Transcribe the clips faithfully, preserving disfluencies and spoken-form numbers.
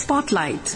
Spotlight.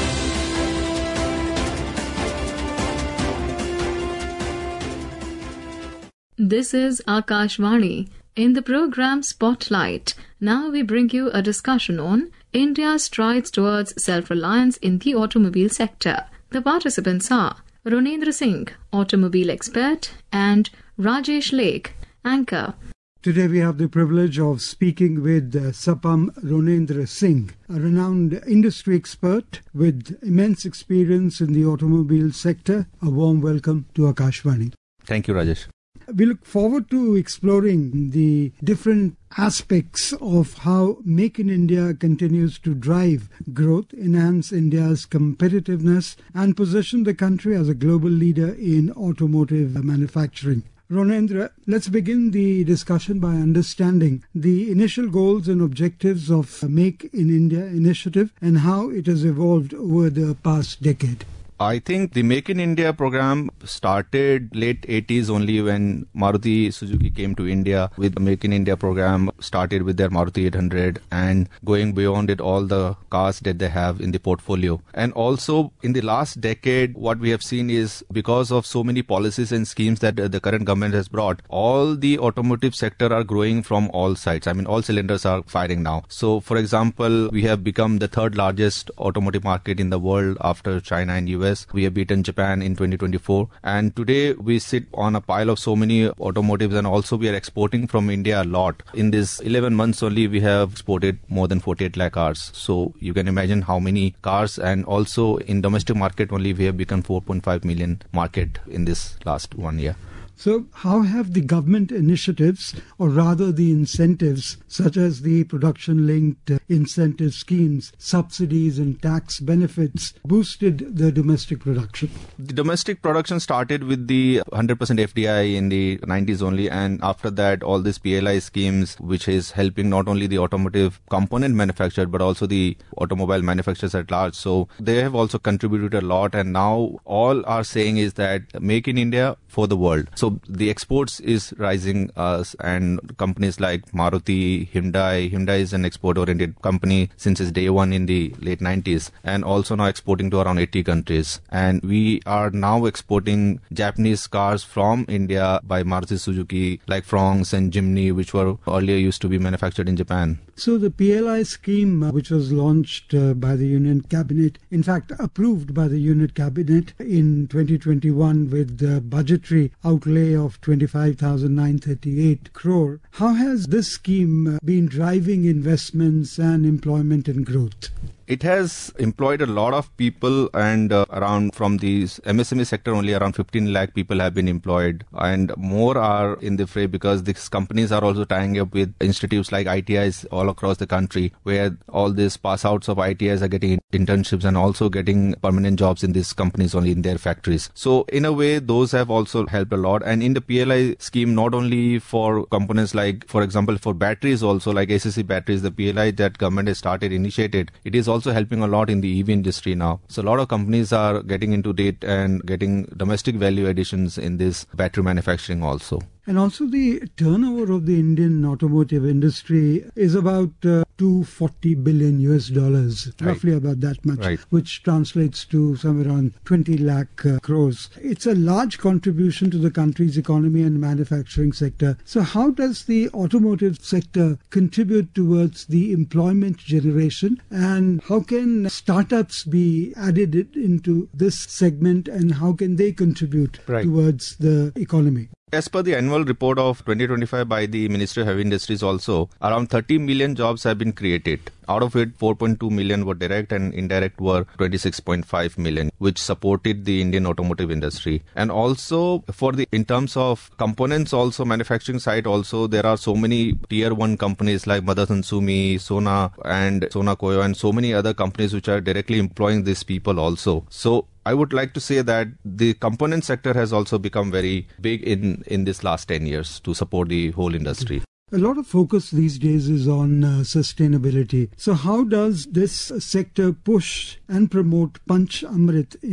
This is Akashvani. In the program Spotlight, now we bring you a discussion on India's strides towards self-reliance in the automobile sector. The participants are Ronendra Singh, automobile expert, and Rajesh Lake, anchor. Today we have the privilege of speaking with uh, Sapam Ronendra Singh, a renowned industry expert with immense experience in the automobile sector. A warm welcome to Akashvani. Thank you, Rajesh. We look forward to exploring the different aspects of how Make in India continues to drive growth, enhance India's competitiveness, and position the country as a global leader in automotive manufacturing. Ronendra, let's begin the discussion by understanding the initial goals and objectives of Make in India initiative and how it has evolved over the past decade. I think the Make in India program started late eighties only when Maruti Suzuki came to India with the Make in India program, started with their Maruti eight hundred and going beyond it all the cars that they have in the portfolio. And also in the last decade, what we have seen is because of so many policies and schemes that the current government has brought, all the automotive sector are growing from all sides. I mean, all cylinders are firing now. So for example, we have become the third largest automotive market in the world after China and U S. We have beaten Japan in twenty twenty-four, and today we sit on a pile of so many automotives, and also we are exporting from India a lot. In this eleven months only, we have exported more than forty-eight lakh cars. So you can imagine how many cars, and also in domestic market only we have become four point five million market in this last one year. So how have the government initiatives, or rather the incentives, such as the production-linked incentive schemes, subsidies and tax benefits, boosted the domestic production? The domestic production started with the one hundred percent F D I in the nineties only, and after that all these P L I schemes, which is helping not only the automotive component manufacturer but also the automobile manufacturers at large. So they have also contributed a lot, and now all are saying is that Make in India for the world. So the exports is rising, uh, and companies like Maruti, Hyundai, Hyundai is an export-oriented company since its day one in the late nineties, and also now exporting to around eighty countries. And we are now exporting Japanese cars from India by Maruti Suzuki, like Fronx and Jimny, which were earlier used to be manufactured in Japan. So the P L I scheme, uh, which was launched uh, by the Union Cabinet, in fact approved by the Union Cabinet in twenty twenty-one with the budgetary outlay of twenty-five thousand nine hundred thirty-eight crore. How has this scheme uh, been driving investments and employment and growth? It has employed a lot of people, and uh, around from the M S M E sector only around fifteen lakh people have been employed, and more are in the fray because these companies are also tying up with institutes like I T Is all across the country, where all these pass outs of I T Is are getting internships and also getting permanent jobs in these companies only in their factories. So in a way, those have also helped a lot. And in the P L I scheme, not only for components like, for example, for batteries also, like A C C batteries, the P L I that government has started, initiated, it is also helping a lot in the E V industry now. So a lot of companies are getting into date and getting domestic value additions in this battery manufacturing also. And also the turnover of the Indian automotive industry is about uh, two hundred forty billion U S dollars, right. Roughly about that much, right. Which translates to somewhere around twenty lakh uh, crores. It's a large contribution to the country's economy and manufacturing sector. So how does the automotive sector contribute towards the employment generation, and how can startups be added into this segment, and how can they contribute right. towards the economy? As per the annual report of twenty twenty-five by the Ministry of Heavy Industries also, around thirty million jobs have been created. Out of it, four point two million were direct and indirect were twenty-six point five million, which supported the Indian automotive industry. And also for the, in terms of components also, manufacturing side also, there are so many tier one companies like Motherson Sumi, Sona and Sona Koyo and so many other companies which are directly employing these people also. So I would like to say that the component sector has also become very big in, in this last ten years to support the whole industry. A lot of focus these days is on uh, sustainability. So how does this sector push and promote Panch Amrit in the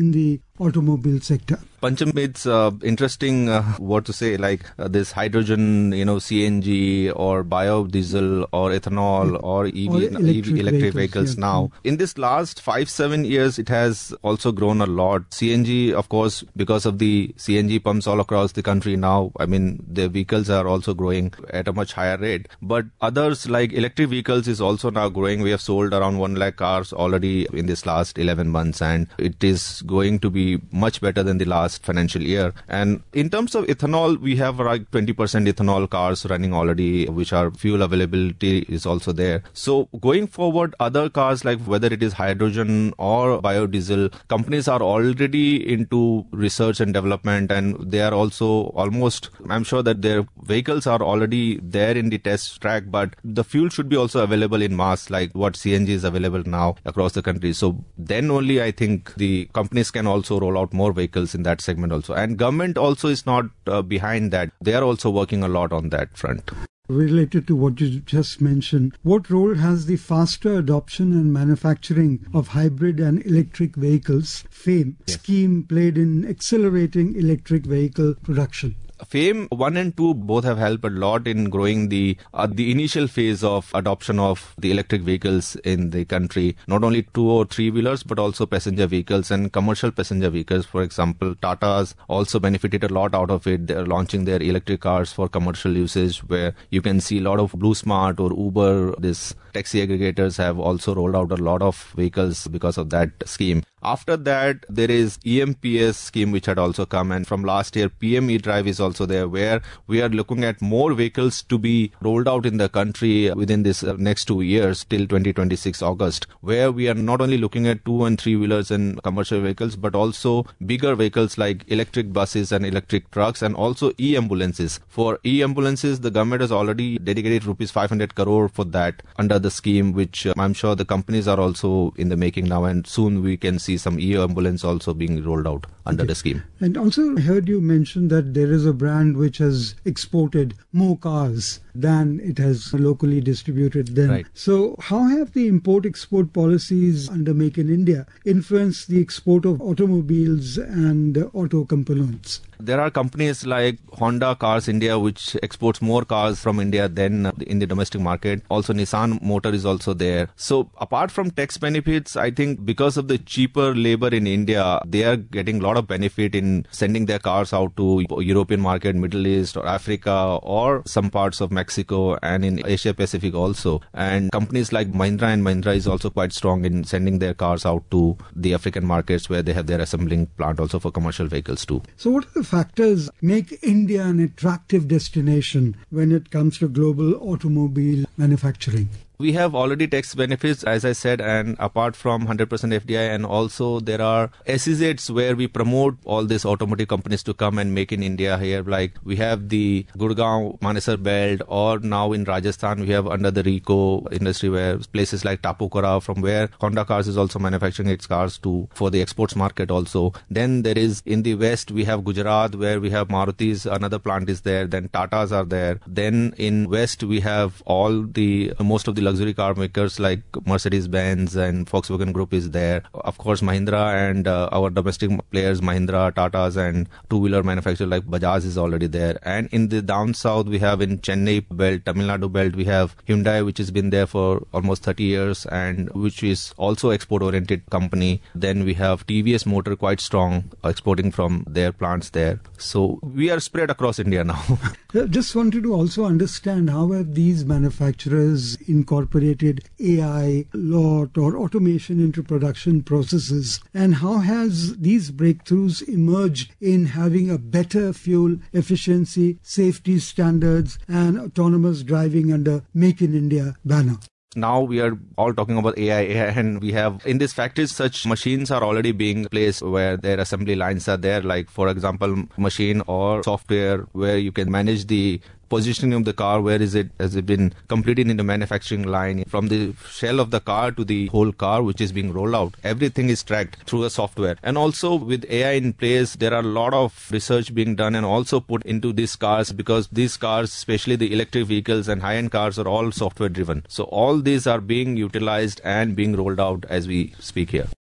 automobile sector? Pancham, it's uh, interesting uh, what to say, like uh, this hydrogen, you know, C N G or biodiesel or ethanol or E V, or electric, E V, electric vehicles, vehicles yeah. now. In this last five, seven years, it has also grown a lot. C N G, of course, because of the C N G pumps all across the country now, I mean, the vehicles are also growing at a much higher rate. But others like electric vehicles is also now growing. We have sold around one lakh cars already in this last eleven months, and it is going to be much better than the last financial year. And in terms of ethanol, we have like twenty percent ethanol cars running already, which are fuel availability is also there. So going forward, other cars, like whether it is hydrogen or biodiesel, companies are already into research and development, and they are also almost, I'm sure that their vehicles are already there in the test track, but the fuel should be also available in mass, like what C N G is available now across the country. So then only I think the companies can also roll out more vehicles in that segment also. And government also is not uh, behind that. They are also working a lot on that front. Related to what you just mentioned, what role has the faster adoption and manufacturing of hybrid and electric vehicles, FAME, yes. scheme played in accelerating electric vehicle production? FAME one and two both have helped a lot in growing the uh, the initial phase of adoption of the electric vehicles in the country. Not only two or three wheelers, but also passenger vehicles and commercial passenger vehicles. For example, Tata's also benefited a lot out of it. They're launching their electric cars for commercial usage, where you can see a lot of Blue Smart or Uber, this taxi aggregators have also rolled out a lot of vehicles because of that scheme. After that, there is E M P S scheme which had also come, and from last year P M E-Drive is also there, where we are looking at more vehicles to be rolled out in the country within this uh, next two years till twenty twenty-six August, where we are not only looking at two and three wheelers and commercial vehicles, but also bigger vehicles like electric buses and electric trucks, and also e-ambulances. For e-ambulances, the government has already dedicated rupees five hundred crore for that under the scheme, which uh, I'm sure the companies are also in the making now, and soon we can see some e-ambulance also being rolled out under okay. the scheme. And also I heard you mention that there is a brand which has exported more cars than it has locally distributed them. Right. So how have the import-export policies under Make in India influenced the export of automobiles and uh, auto components? There are companies like Honda Cars India, which exports more cars from India than uh, in the domestic market. Also, Nissan Motor is also there. So apart from tax benefits, I think because of the cheaper labor in India, they are getting a lot of benefit in sending their cars out to European market, Middle East or Africa or some parts of Mexico and in Asia Pacific also. And companies like Mahindra and Mahindra is also quite strong in sending their cars out to the African markets, where they have their assembling plant also for commercial vehicles too. So what are the factors make India an attractive destination when it comes to global automobile manufacturing? We have already tax benefits, as I said, and apart from one hundred percent F D I, and also there are S E Zs where we promote all these automotive companies to come and make in India here. Like we have the Gurgaon Manesar belt, or now in Rajasthan we have under the RICO industry, where places like Tapukara, from where Honda Cars is also manufacturing its cars to for the exports market also. Then there is in the west we have Gujarat, where we have Maruti's, another plant is there. Then Tatas are there. Then in west we have all the most of the luxury car makers like Mercedes-Benz and Volkswagen Group is there. Of course, Mahindra and uh, our domestic players, Mahindra, Tatas, and two-wheeler manufacturers like Bajaj is already there. And in the down south, we have in Chennai belt, Tamil Nadu belt, we have Hyundai, which has been there for almost thirty years and which is also export-oriented company. Then we have T V S Motor, quite strong, exporting from their plants there. So we are spread across India now. Just wanted to also understand how have these manufacturers incorporated A I, lot or automation into production processes, and how has these breakthroughs emerged in having a better fuel efficiency, safety standards and autonomous driving under Make in India banner? Now we are all talking about A I, A I, and we have in these factories such machines are already being placed where their assembly lines are there, like for example machine or software where you can manage the positioning of the car, where is it, has it been completed in the manufacturing line, from the shell of the car to the whole car which is being rolled out. Everything is tracked through a software. And also with A I in place, there are a lot of research being done and also put into these cars, because these cars, especially the electric vehicles and high-end cars, are all software driven. So all these are being utilized and being rolled out as we speak here.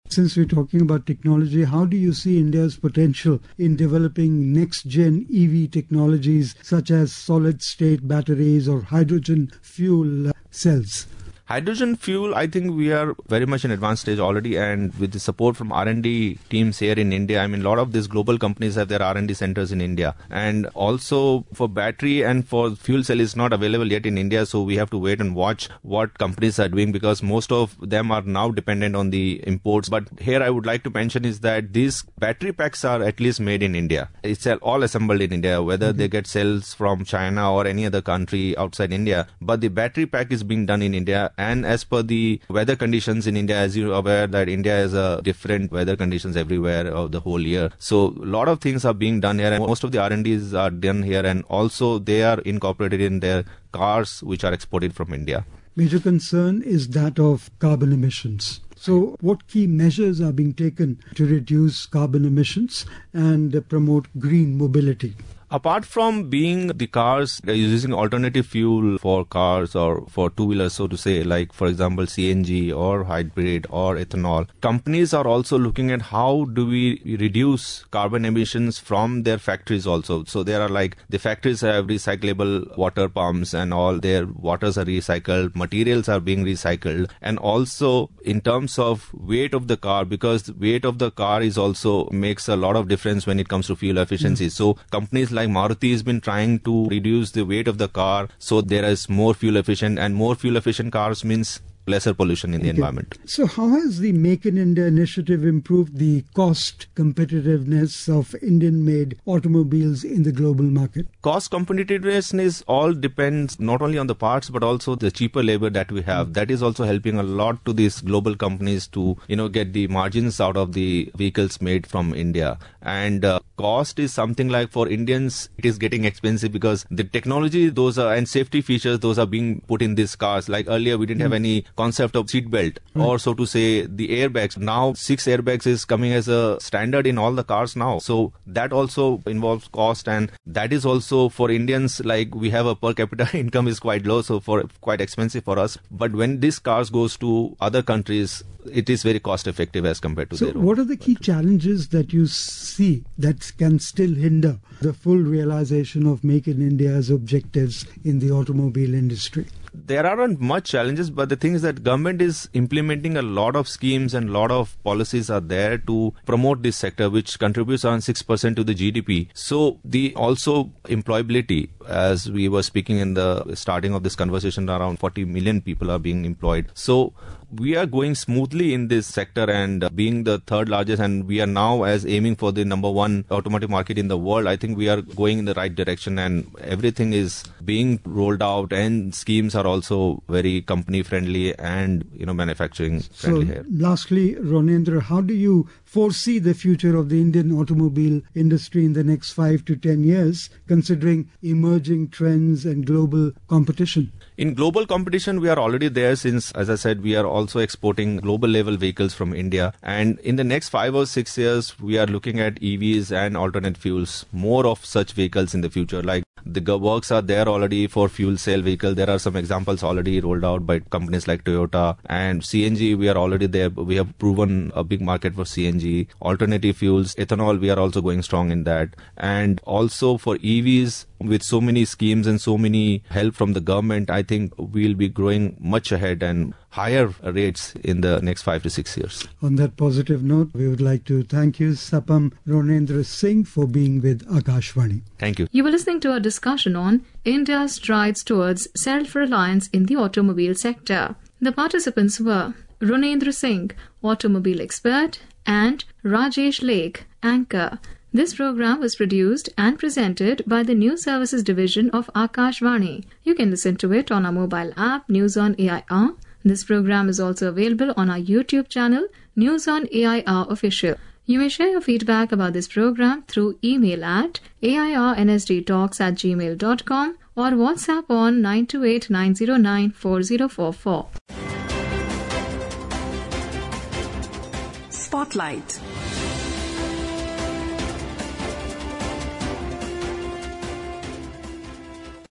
Since we're talking about technology, how do you see India's potential in developing next-gen E V technologies such as solid-state batteries or hydrogen fuel cells? Hydrogen fuel, I think we are very much in advanced stage already, and with the support from R and D teams here in India, I mean, a lot of these global companies have their R and D centers in India. And also for battery and for fuel cell is not available yet in India, so we have to wait and watch what companies are doing, because most of them are now dependent on the imports. But here I would like to mention is that these battery packs are at least made in India. It's all assembled in India, whether mm-hmm. they get cells from China or any other country outside India. But the battery pack is being done in India. And as per the weather conditions in India, as you're aware that India has a different weather conditions everywhere of the whole year. So a lot of things are being done here, and most of the R and Ds are done here, and also they are incorporated in their cars which are exported from India. Major concern is that of carbon emissions. So what key measures are being taken to reduce carbon emissions and promote green mobility? Apart from being the cars using alternative fuel for cars or for two-wheelers, so to say, like for example C N G or hybrid or ethanol, companies are also looking at how do we reduce carbon emissions from their factories also. So there are like the factories have recyclable water pumps and all, their waters are recycled, materials are being recycled, and also in terms of weight of the car, because the weight of the car is also makes a lot of difference when it comes to fuel efficiency. Mm. So companies like Like Maruti has been trying to reduce the weight of the car so there is more fuel efficient, and more fuel efficient cars means lesser pollution in the okay. environment. So how has the Make in India initiative improved the cost competitiveness of Indian-made automobiles in the global market? Cost competitiveness is all depends not only on the parts but also the cheaper labor that we have. Mm. That is also helping a lot to these global companies to, you know, get the margins out of the vehicles made from India. And uh, cost is something like for Indians, it is getting expensive because the technology, those are, and safety features, those are being put in these cars. Like earlier, we didn't mm. have any concept of seat belt mm. or so to say the airbags. Now six airbags is coming as a standard in all the cars now. So that also involves cost, and that is also for Indians, like we have a per capita income is quite low, so for quite expensive for us. But when these cars goes to other countries, it is very cost effective as compared to so their own. What are the key challenges that you see that can still hinder the full realization of Make in India's objectives in the automobile industry? There aren't much challenges, but the thing is that government is implementing a lot of schemes and a lot of policies are there to promote this sector, which contributes around six percent to the G D P. So the also employability, as we were speaking in the starting of this conversation, around forty million people are being employed. So we are going smoothly in this sector, and uh, being the third largest, and we are now as aiming for the number one automotive market in the world. I think we are going in the right direction, and everything is being rolled out, and schemes are also very company friendly and, you know, manufacturing friendly so, here. Lastly, Ronendra, how do you foresee the future of the Indian automobile industry in the next five to ten years, considering emerging trends and global competition? In global competition, we are already there since, as I said, we are also exporting global level vehicles from India. And in the next five or six years, we are looking at E Vs and alternate fuels, more of such vehicles in the future. Like the works are there already for fuel cell vehicle. There are some examples already rolled out by companies like Toyota, and C N G, we are already there. We have proven a big market for C N G. Alternative fuels, ethanol, we are also going strong in that. And also for E Vs, with so many schemes and so many help from the government, I think we'll be growing much ahead and higher rates in the next five to six years. On that positive note, we would like to thank you, Sapam Ronendra Singh, for being with Akashvani. Thank you. You were listening to a discussion on India's strides towards self-reliance in the automobile sector. The participants were Ronendra Singh, automobile expert, and Rajesh Lake, anchor. This program was produced and presented by the News Services Division of Akashvani. You can listen to it on our mobile app, News on A I R. This program is also available on our YouTube channel, News on A I R Official. You may share your feedback about this program through email at airnsdtalks at gmail dot com or WhatsApp on nine two eight nine zero nine four zero four four. Spotlight.